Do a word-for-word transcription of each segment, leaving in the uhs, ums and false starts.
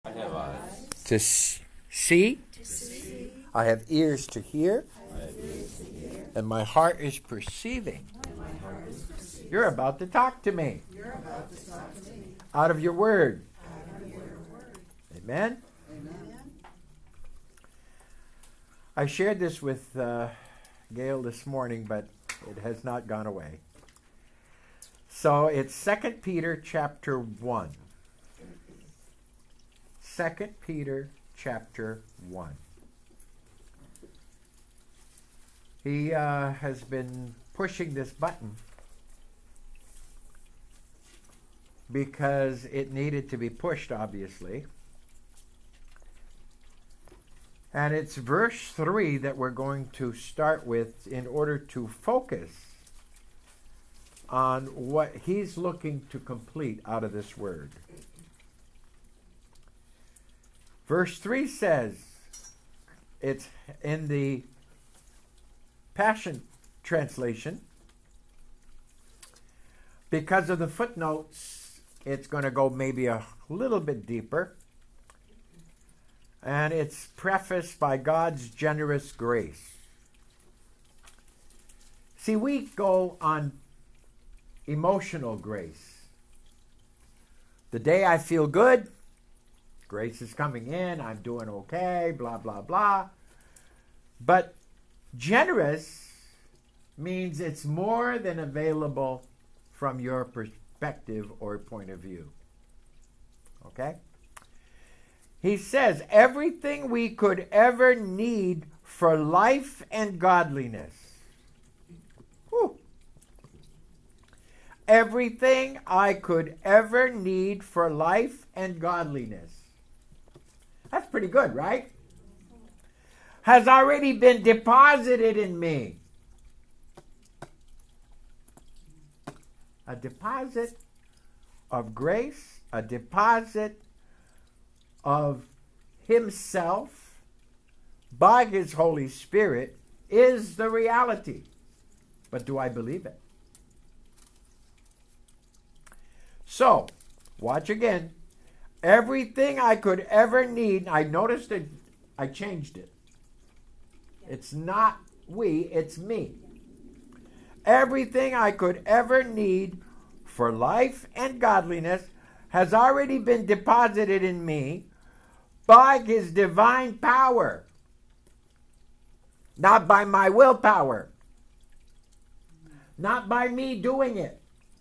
I have eyes to s- see. to see. I have ears to hear. I have ears to hear. And my heart is perceiving. And my heart is perceiving. You're about to talk to me You're about to talk to me out of your word. out of your word. Amen. Amen. I shared this with uh, Gail this morning, but it has not gone away. So it's Second Peter chapter one. Second Peter chapter one. He uh, has been pushing this button because it needed to be pushed, obviously. And it's verse three that we're going to start with in order to focus on what he's looking to complete out of this word. Verse three says, it's in the Passion Translation. Because of the footnotes, it's going to go maybe a little bit deeper. And it's prefaced by God's generous grace. See, we go on emotional grace. The day I feel good, grace is coming in, I'm doing okay, blah, blah, blah. But generous means it's more than available from your perspective or point of view. Okay? He says, everything we could ever need for life and godliness. Whew. Everything I could ever need for life and godliness. That's pretty good, right? Has already been deposited in me. A deposit of grace, a deposit of himself by his Holy Spirit is the reality. But do I believe it? So, watch again. Everything I could ever need, I noticed that I changed it. It's not we, it's me. Everything I could ever need for life and godliness has already been deposited in me by his divine power, not by my willpower, not by me doing it.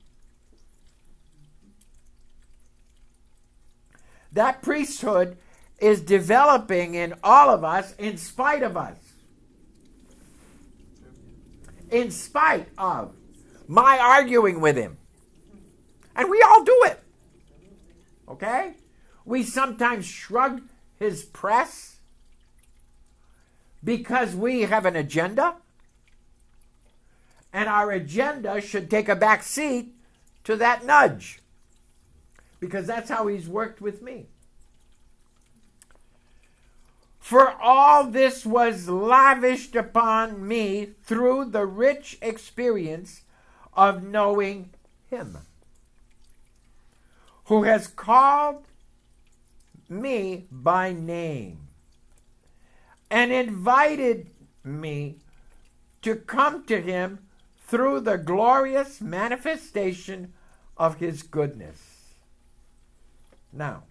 That priesthood is developing in all of us in spite of us. In spite of my arguing with him. And we all do it. Okay? We sometimes shrug his press because we have an agenda. And our agenda should take a back seat to that nudge. Because that's how he's worked with me. For all this was lavished upon me through the rich experience of knowing him, who has called me by name and invited me to come to him through the glorious manifestation of his goodness. Now,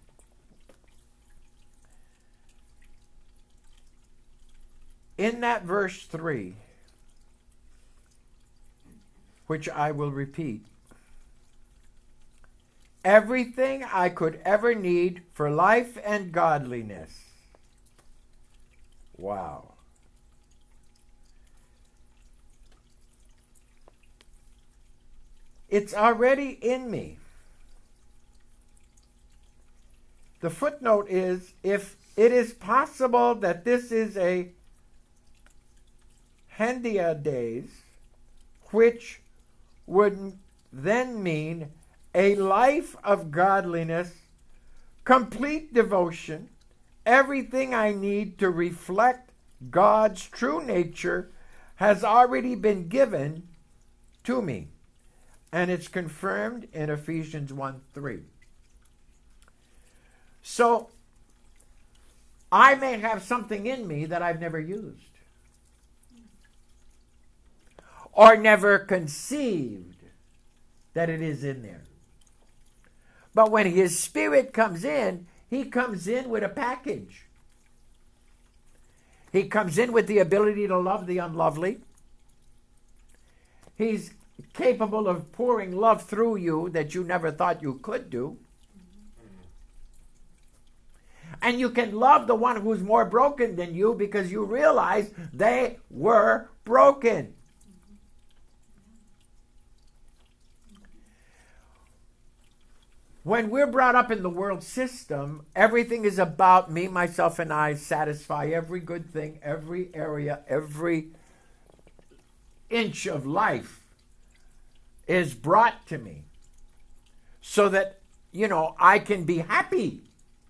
in that verse three, which I will repeat, everything I could ever need for life and godliness. Wow. It's already in me. The footnote is, if it is possible that this is a Hendia days, which would then mean a life of godliness, complete devotion, everything I need to reflect God's true nature has already been given to me. And it's confirmed in Ephesians one three. So I may have something in me that I've never used or never conceived that it is in there. But when His Spirit comes in, He comes in with a package. He comes in with the ability to love the unlovely. He's capable of pouring love through you that you never thought you could do. And you can love the one who's more broken than you because you realize they were broken. When we're brought up in the world system, everything is about me, myself, and I satisfy every good thing, every area, every inch of life is brought to me so that, you know, I can be happy.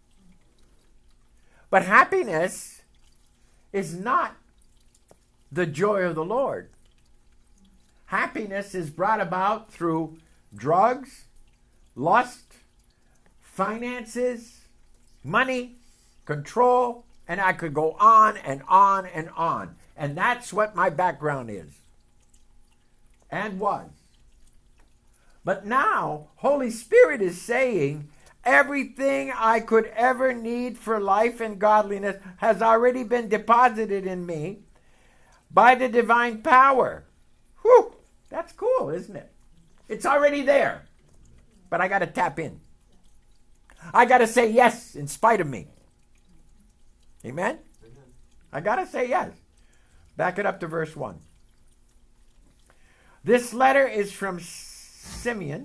But happiness is not the joy of the Lord. Happiness is brought about through drugs, lust, finances, money, control, and I could go on and on and on. And that's what my background is and was. But now, Holy Spirit is saying, everything I could ever need for life and godliness has already been deposited in me by the divine power. Whew, that's cool, isn't it? It's already there. But I got to tap in. I got to say yes in spite of me. Amen? Amen. I got to say yes. Back it up to verse one. This letter is from Simeon,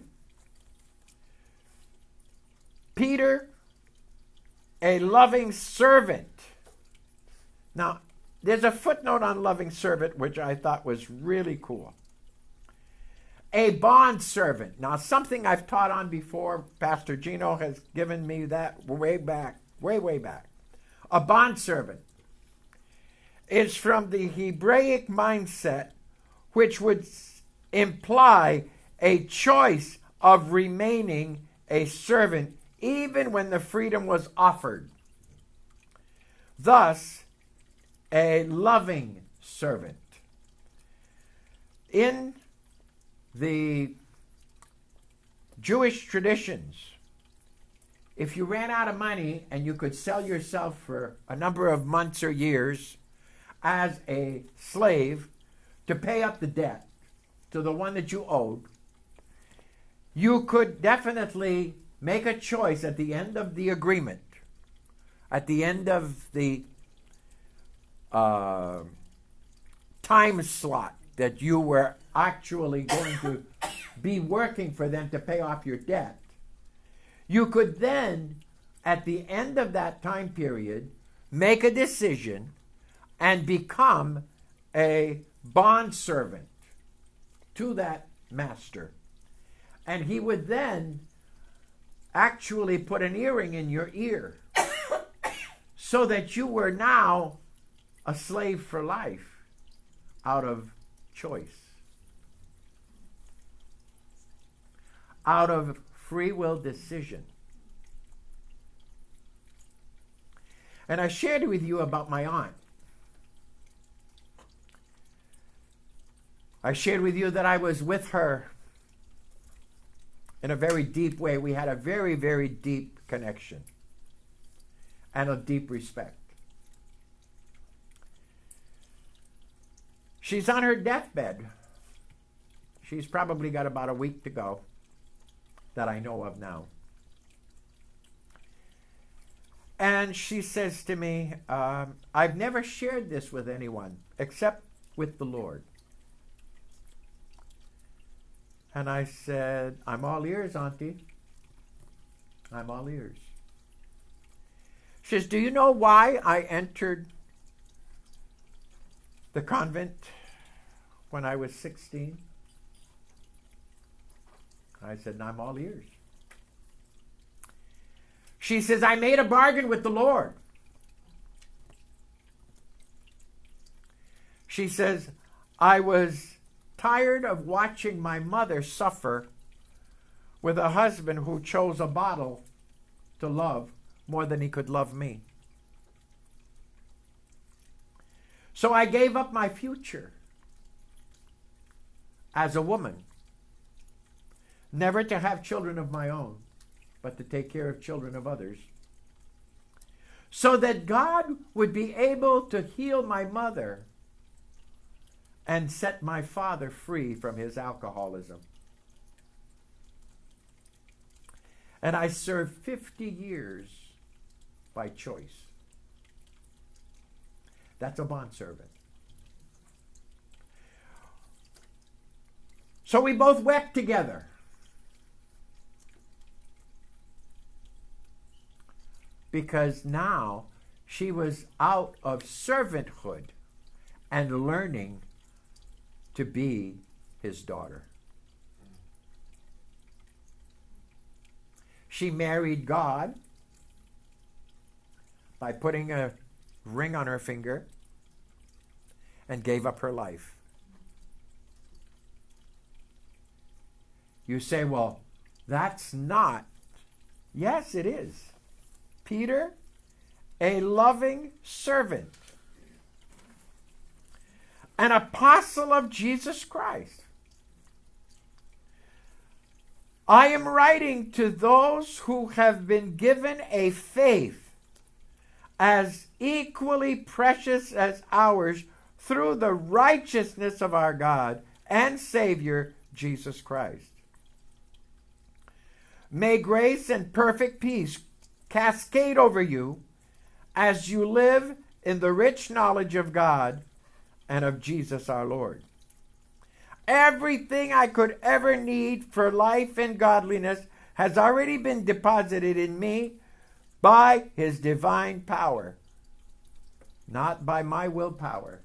Peter, a loving servant. Now, there's a footnote on loving servant, which I thought was really cool. A bond servant. Now, something I've taught on before, Pastor Gino has given me that way back, way, way back. A bond servant is from the Hebraic mindset, which would imply a choice of remaining a servant even when the freedom was offered. Thus, a loving servant. In the Jewish traditions, if you ran out of money and you could sell yourself for a number of months or years as a slave to pay up the debt to the one that you owed, you could definitely make a choice at the end of the agreement, at the end of the uh, time slot that you were actually going to be working for them to pay off your debt. You could then, at the end of that time period, make a decision and become a bondservant to that master. And he would then actually put an earring in your ear so that you were now a slave for life out of choice, out of free will decision. And I shared with you about my aunt. I shared with you that I was with her in a very deep way. We had a very, very deep connection and a deep respect. She's on her deathbed. She's probably got about a week to go that I know of now. And she says to me, um, I've never shared this with anyone except with the Lord. And I said, I'm all ears, Auntie. I'm all ears. She says, do you know why I entered the convent when I was sixteen? I said, I'm all ears. She says, I made a bargain with the Lord. She says, I was tired of watching my mother suffer with a husband who chose a bottle to love more than he could love me. So I gave up my future as a woman, never to have children of my own, but to take care of children of others, so that God would be able to heal my mother and set my father free from his alcoholism. And I served fifty years by choice. That's a bondservant. So we both wept together. Because now she was out of servanthood and learning to be his daughter. She married God by putting a ring on her finger and gave up her life. You say, well, that's not. Yes, it is. Peter, a loving servant, an apostle of Jesus Christ. I am writing to those who have been given a faith as equally precious as ours through the righteousness of our God and Savior, Jesus Christ. May grace and perfect peace cascade over you as you live in the rich knowledge of God and of Jesus our Lord. Everything I could ever need for life and godliness has already been deposited in me by his divine power. Not by my willpower.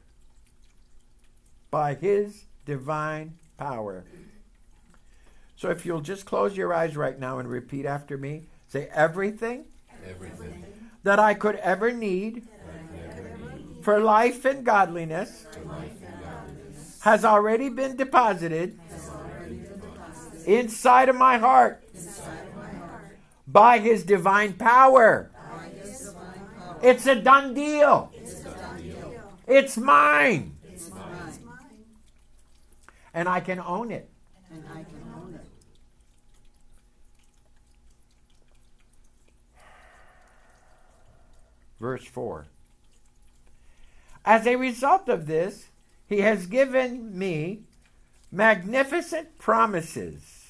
By his divine power. So if you'll just close your eyes right now and repeat after me. Say, everything, everything that I could ever need, ever need for life and godliness, for life and godliness has already been deposited, has already been deposited inside of my heart inside of my heart by his divine power. by his divine power. It's a done deal. It's a done deal. It's mine. It's mine. And I can own it. And I can own it. Verse four. As a result of this, he has given me magnificent promises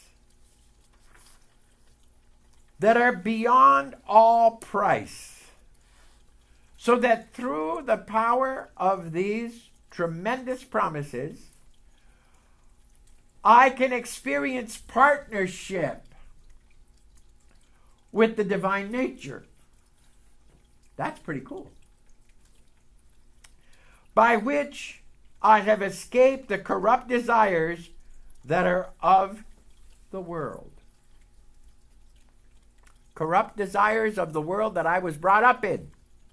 that are beyond all price, so that through the power of these tremendous promises, I can experience partnership with the divine nature. That's pretty cool. By which I have escaped the corrupt desires that are of the world. Corrupt desires of the world that I was brought up in.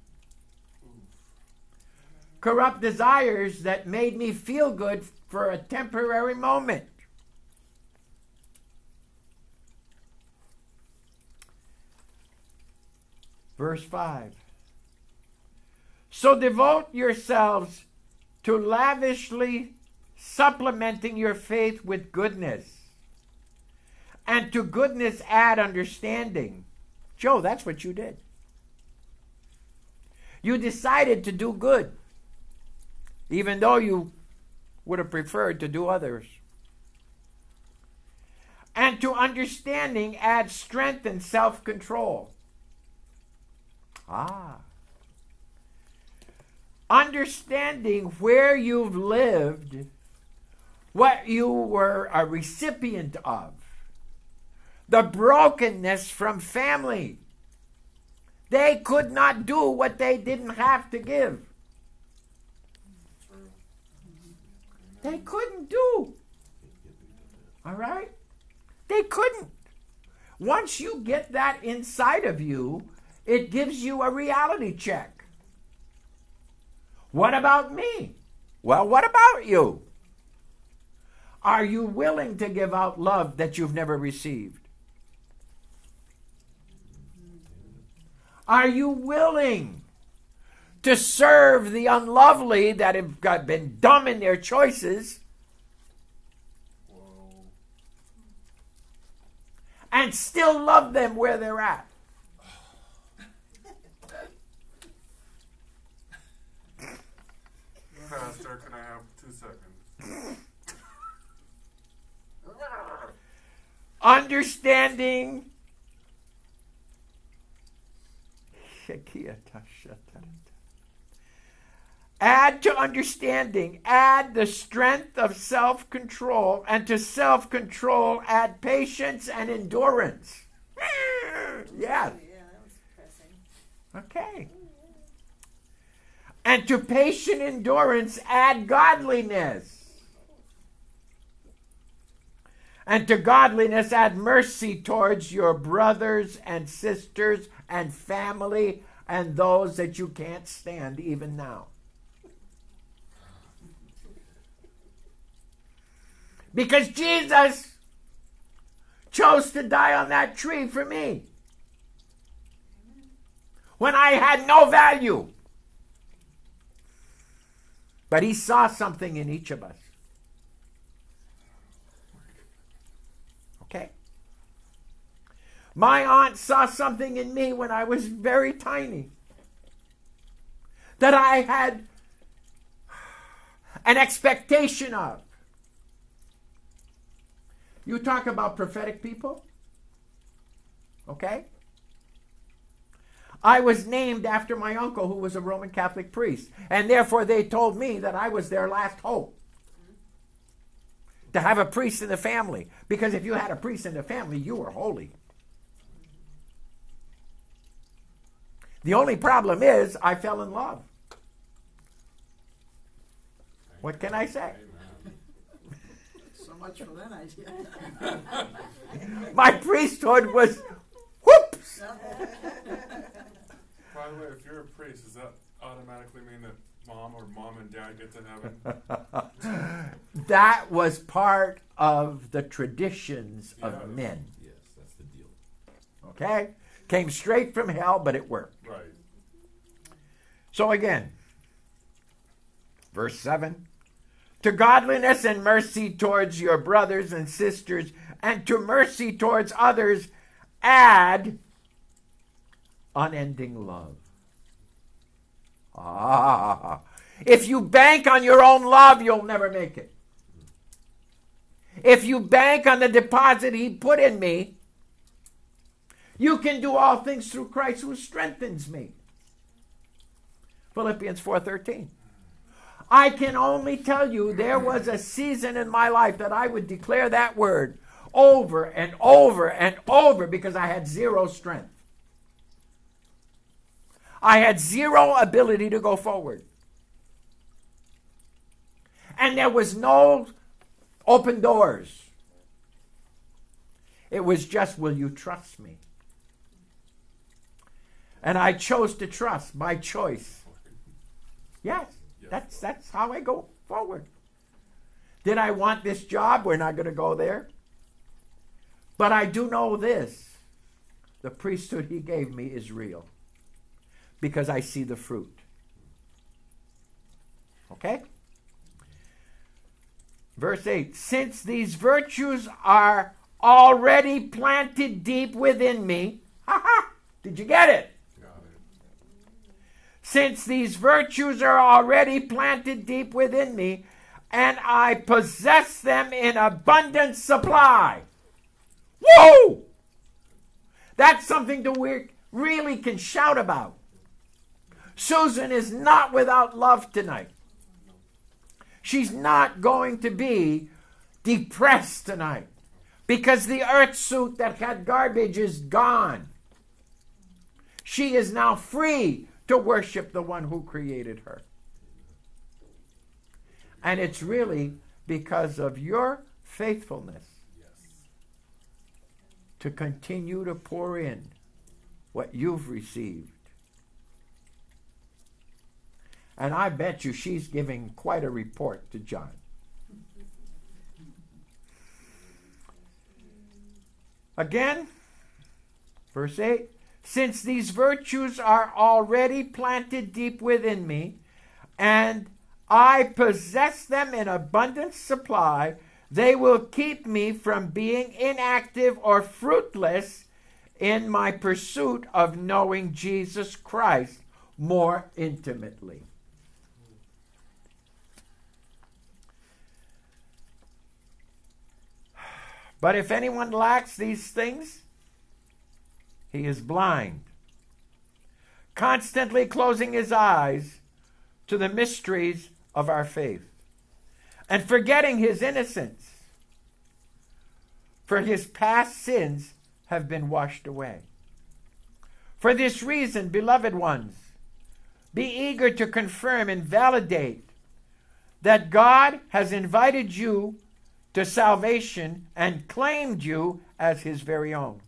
Corrupt desires that made me feel good for a temporary moment. Verse five. So devote yourselves to lavishly supplementing your faith with goodness, and to goodness add understanding. Joe, that's what you did. You decided to do good, even though you would have preferred to do others. And to understanding add strength and self-control. Ah. Understanding where you've lived, what you were a recipient of, the brokenness from family. They could not do what they didn't have to give. They couldn't do. All right? They couldn't. Once you get that inside of you, it gives you a reality check. What about me? Well, what about you? Are you willing to give out love that you've never received? Are you willing to serve the unlovely that have got been dumb in their choices, Whoa. and still love them where they're at. Pastor, can I have two seconds? Understanding add to understanding, add the strength of self-control, and to self-control add patience and endurance. Yes. Yeah, that was depressing. Okay. And to patient endurance add godliness. And to godliness add mercy towards your brothers and sisters and family and those that you can't stand even now. Because Jesus chose to die on that tree for me when I had no value. But he saw something in each of us. Okay? My aunt saw something in me when I was very tiny that I had an expectation of. You talk about prophetic people? Okay? I was named after my uncle who was a Roman Catholic priest, and therefore they told me that I was their last hope. To have a priest in the family. Because if you had a priest in the family, you were holy. The only problem is I fell in love. What can I say? So much for that idea. My priesthood was whoops. By the way, if you're a priest, does that automatically mean that mom or mom and dad get to heaven? That was part of the traditions of Yeah. men. Yes, that's the deal. Okay? Came straight from hell, but it worked. Right. So again, verse seven. To godliness and mercy towards your brothers and sisters, and to mercy towards others, add unending love. Ah, if you bank on your own love, you'll never make it. If you bank on the deposit he put in me, you can do all things through Christ who strengthens me. Philippians four thirteen. I can only tell you there was a season in my life that I would declare that word over and over and over because I had zero strength. I had zero ability to go forward. And there was no open doors. It was just, will you trust me? And I chose to trust, my choice. Yes, that's, that's how I go forward. Did I want this job? We're not going to go there. But I do know this. The priesthood he gave me is real. Because I see the fruit. Okay? Verse eight. Since these virtues are already planted deep within me. Ha ha! Did you get it? Got it. Since these virtues are already planted deep within me, and I possess them in abundant supply. Whoa! That's something that we really can shout about. Susan is not without love tonight. She's not going to be depressed tonight because the earth suit that had garbage is gone. She is now free to worship the one who created her. And it's really because of your faithfulness to continue to pour in what you've received. And I bet you she's giving quite a report to John. Again, verse eight. since these virtues are already planted deep within me, and I possess them in abundant supply, they will keep me from being inactive or fruitless in my pursuit of knowing Jesus Christ more intimately. But if anyone lacks these things, he is blind, constantly closing his eyes to the mysteries of our faith, and forgetting his innocence, for his past sins have been washed away. For this reason, beloved ones, be eager to confirm and validate that God has invited you to salvation and claimed you as his very own.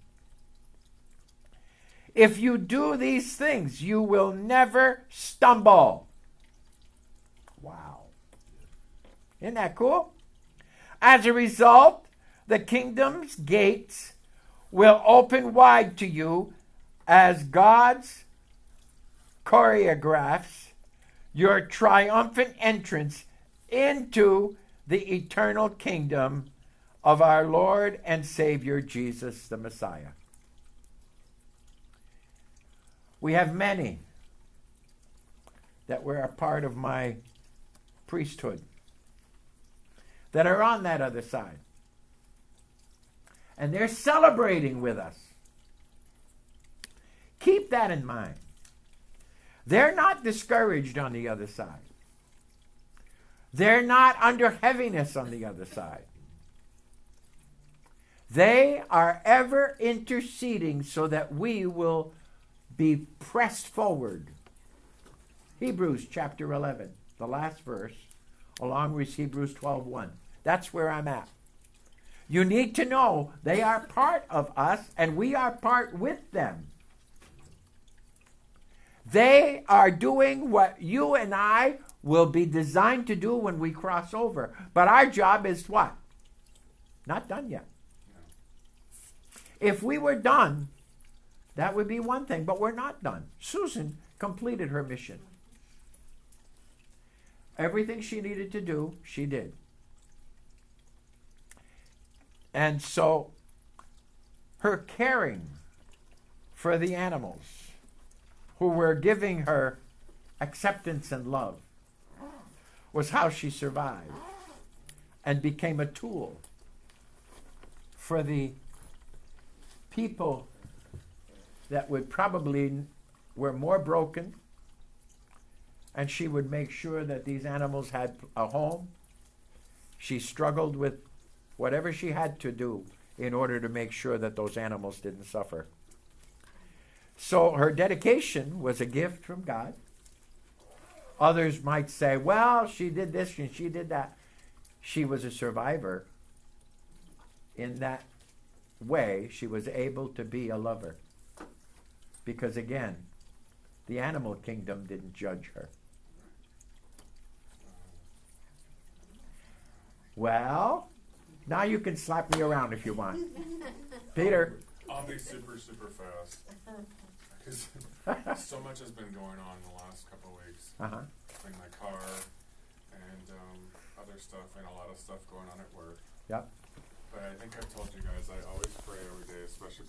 If you do these things, you will never stumble. Wow. Isn't that cool? As a result, the kingdom's gates will open wide to you as God's choreographs your triumphant entrance into the eternal kingdom of our Lord and Savior Jesus the Messiah. We have many that were a part of my priesthood that are on that other side. And they're celebrating with us. Keep that in mind. They're not discouraged on the other side. They're not under heaviness on the other side. They are ever interceding so that we will be pressed forward. Hebrews chapter eleven, the last verse, along with Hebrews twelve one. That's where I'm at. You need to know they are part of us and we are part with them. They are doing what you and I will be designed to do when we cross over. But our job is what? Not done yet. If we were done, that would be one thing, but we're not done. Susan completed her mission. Everything she needed to do, she did. And so her caring for the animals who were giving her acceptance and love was how she survived and became a tool for the people that would probably were more broken, and she would make sure that these animals had a home. She struggled with whatever she had to do in order to make sure that those animals didn't suffer. So her dedication was a gift from God. Others might say, well, she did this and she did that. She was a survivor. In that way, she was able to be a lover. Because again, the animal kingdom didn't judge her. Well, now you can slap me around if you want. Peter. I'll be super, super fast. Because so much has been going on in the last couple of weeks. Uh-huh. In my car and um, other stuff, and a lot of stuff going on at work. Yep. But I think I've told you guys, I always pray every day, especially